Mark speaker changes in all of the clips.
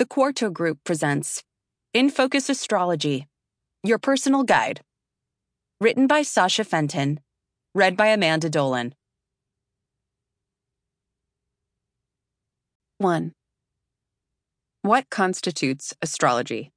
Speaker 1: Quarto Group presents In Focus Astrology, your personal guide. Written by Sasha Fenton, read by Amanda Dolan. 1. What constitutes astrology?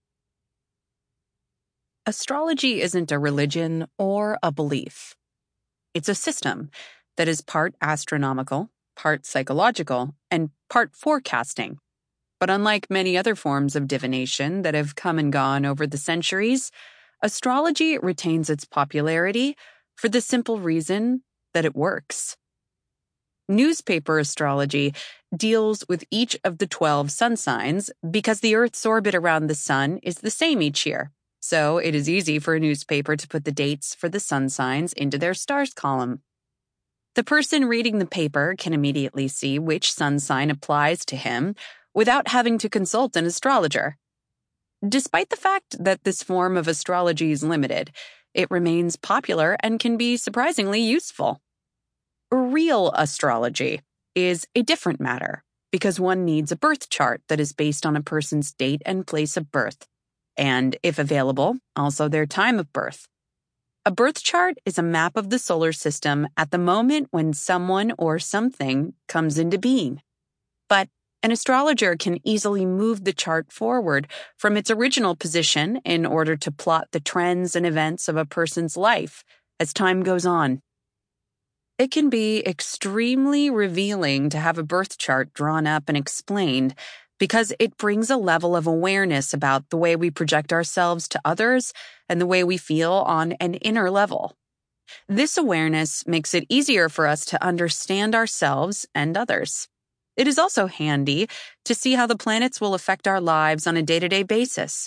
Speaker 1: Astrology isn't a religion or a belief. It's a system that is part astronomical, part psychological, and part forecasting. But unlike many other forms of divination that have come and gone over the centuries, astrology retains its popularity for the simple reason that it works. Newspaper astrology deals with each of the 12 sun signs because the Earth's orbit around the sun is the same each year. So it is easy for a newspaper to put the dates for the sun signs into their stars column. The person reading the paper can immediately see which sun sign applies to him without having to consult an astrologer. Despite the fact that this form of astrology is limited, it remains popular and can be surprisingly useful. Real astrology is a different matter because one needs a birth chart that is based on a person's date and place of birth, and, if available, also their time of birth. A birth chart is a map of the solar system at the moment when someone or something comes into being. But an astrologer can easily move the chart forward from its original position in order to plot the trends and events of a person's life as time goes on. It can be extremely revealing to have a birth chart drawn up and explained because it brings a level of awareness about the way we project ourselves to others and the way we feel on an inner level. This awareness makes it easier for us to understand ourselves and others. It is also handy to see how the planets will affect our lives on a day-to-day basis.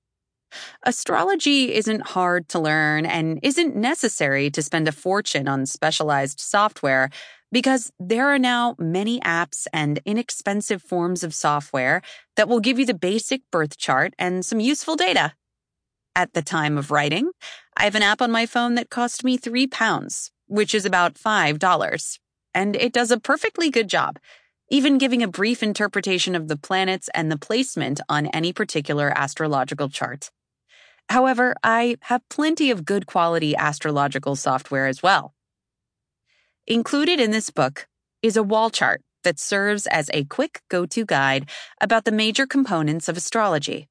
Speaker 1: Astrology isn't hard to learn and isn't necessary to spend a fortune on specialized software because there are now many apps and inexpensive forms of software that will give you the basic birth chart and some useful data. At the time of writing, I have an app on my phone that cost me £3, which is about $5, and it does a perfectly good job, even giving a brief interpretation of the planets and the placement on any particular astrological chart. However, I have plenty of good quality astrological software as well. Included in this book is a wall chart that serves as a quick go-to guide about the major components of astrology.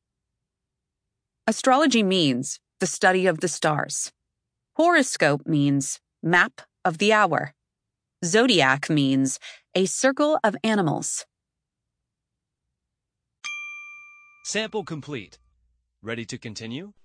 Speaker 1: Astrology means the study of the stars. Horoscope means map of the hour. Zodiac means a circle of animals.
Speaker 2: Sample complete. Ready to continue?